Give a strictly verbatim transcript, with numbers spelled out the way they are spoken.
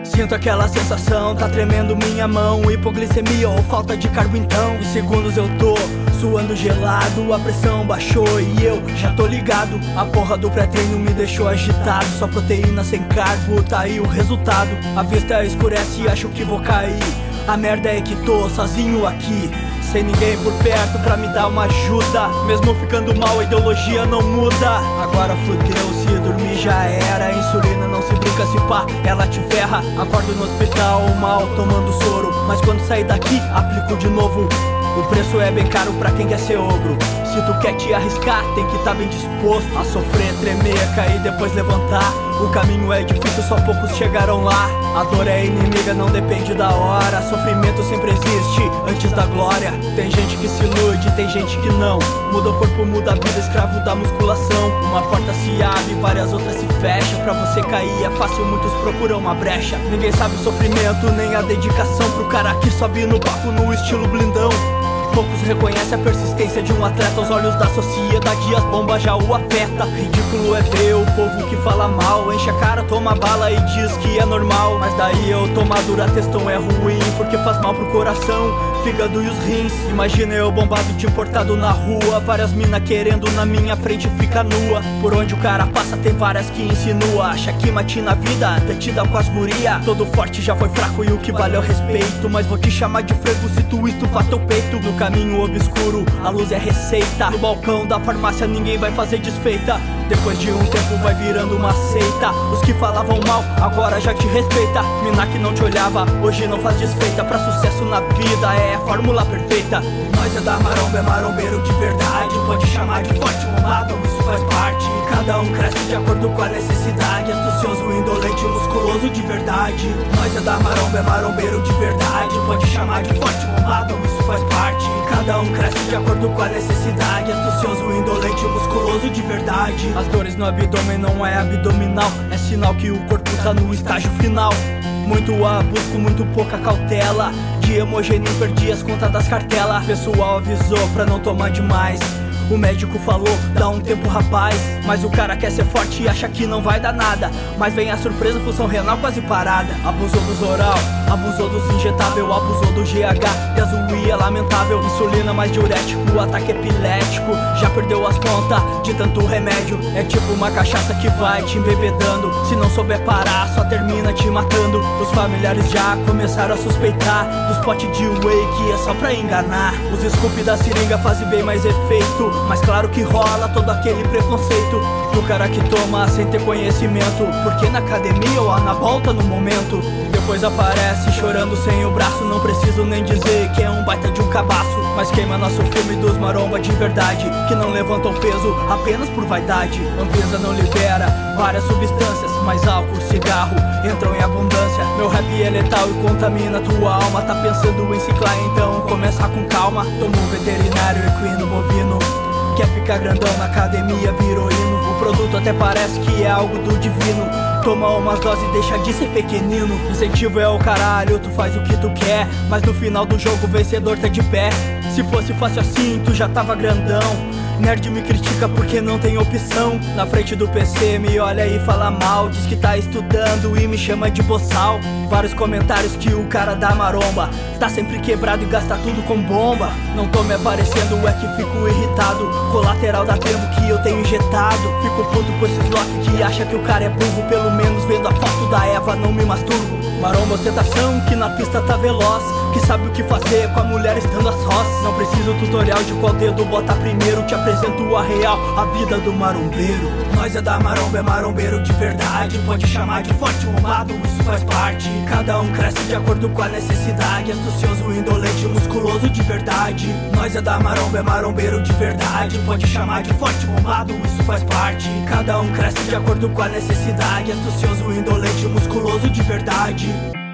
Sinto aquela sensação, tá tremendo minha mão. Hipoglicemia ou falta de carbo então. Em segundos eu tô suando gelado, a pressão baixou e eu já tô ligado. A porra do pré-treino me deixou agitado, só proteína sem carbo, tá aí o resultado. A vista escurece e acho que vou cair. A merda é que tô sozinho aqui, sem ninguém por perto pra me dar uma ajuda. Mesmo ficando mal, a ideologia não muda. Agora fudeu, se dormir já era. Insulina não se brinca, se pá, ela te ferra. Acordo no hospital, mal, tomando soro, mas quando sair daqui, aplico de novo. O preço é bem caro pra quem quer ser ogro. Se tu quer te arriscar, tem que tá bem disposto a sofrer, tremer, cair, depois levantar. O caminho é difícil, só poucos chegaram lá. A dor é inimiga, não depende da hora. Sofrimento sempre existe antes da glória. Tem gente que se ilude, tem gente que não. Muda o corpo, muda a vida, escravo da musculação. Uma porta se abre, várias outras se fecham. Pra você cair é fácil, muitos procuram uma brecha. Ninguém sabe o sofrimento, nem a dedicação pro cara que sobe no palco no estilo blindão. Poucos reconhecem a persistência de um atleta. Aos olhos da sociedade as bombas já o afeta. Ridículo é ver o povo que fala mal, enche a cara, toma bala e diz que é normal. Mas daí eu tomar dura, textão é ruim, porque faz mal pro coração, fígado e os rins. Imagina eu bombado de importado na rua, várias mina querendo na minha frente fica nua. Por onde o cara passa tem várias que insinua. Acha que matina a vida, detida com as guria. Todo forte já foi fraco e o que vale é o respeito. Mas vou te chamar de frevo se tu estufar teu peito. No caminho obscuro, a luz é receita. No balcão da farmácia ninguém vai fazer desfeita. Depois de um tempo vai virando uma seita. Os que falavam mal, agora já te respeita. Mina que não te olhava, hoje não faz desfeita. Pra sucesso na vida é a fórmula perfeita. Nós é da maromba, é marombeiro de verdade. Pode chamar de forte bombado, isso faz parte. Cada um cresce de acordo com a necessidade. Astucioso, indolente, musculoso de verdade. Nós é da maromba, é marombeiro de verdade. Pode chamar de forte bombado, isso faz parte. Cada um cresce de acordo com a necessidade. Astucioso, indolente, musculoso de verdade. As dores no abdômen não é abdominal, é sinal que o corpo tá no estágio final. Muito abuso com muito pouca cautela. De hemogênio perdi as contas das cartelas. Pessoal avisou pra não tomar demais. O médico falou, dá um tempo rapaz. Mas o cara quer ser forte e acha que não vai dar nada. Mas vem a surpresa, função renal quase parada. Abusou dos oral, abusou dos injetável, abusou do G H, gasolina é lamentável. Insulina mais diurético, ataque epilético. Já perdeu as contas de tanto remédio. É tipo uma cachaça que vai te embebedando. Se não souber parar, só termina te matando. Os familiares já começaram a suspeitar dos potes de whey que é só pra enganar. Os scoop da seringa fazem bem mais efeito, mas claro que rola todo aquele preconceito do cara que toma sem ter conhecimento. Porque na academia ou na volta no momento, depois aparece chorando sem o braço. Não preciso nem dizer que é um baita de um cabaço, mas queima nosso filme dos maromba de verdade, que não levantam peso apenas por vaidade. Anvisa não libera várias substâncias, mas álcool, cigarro entram em abundância. Meu rap é letal e contamina tua alma. Tá pensando em ciclar, então começa com calma. Toma um veterinário equino bovino. Quer ficar grandão na academia, virou hino. O produto até parece que é algo do divino. Toma umas doses e deixa de ser pequenino. Incentivo é o caralho, tu faz o que tu quer, mas no final do jogo o vencedor tá de pé. Se fosse fácil assim, tu já tava grandão. Nerd me critica porque não tem opção. Na frente do P C me olha e fala mal. Diz que tá estudando e me chama de boçal. Vários comentários que o cara da maromba tá sempre quebrado e gasta tudo com bomba. Não tô me aparecendo, é que fico irritado. Colateral da termo que eu tenho injetado. Fico puto com esses lock que acha que o cara é burro. Pelo menos vendo a foto da Eva não me masturbo. Maromba ostentação que na pista tá veloz, que sabe o que fazer com a mulher estando a sós. Não preciso tutorial de qual dedo botar primeiro. Te apresento a real, a vida do marombeiro. Nós é da maromba, é marombeiro de verdade. Pode chamar de forte bombado, isso faz parte. Cada um cresce de acordo com a necessidade. Astucioso, indolente, musculoso de verdade. Nós é da maromba, é marombeiro de verdade. Pode chamar de forte bombado, isso faz parte. Cada um cresce de acordo com a necessidade. Astucioso, indolente, musculoso de verdade.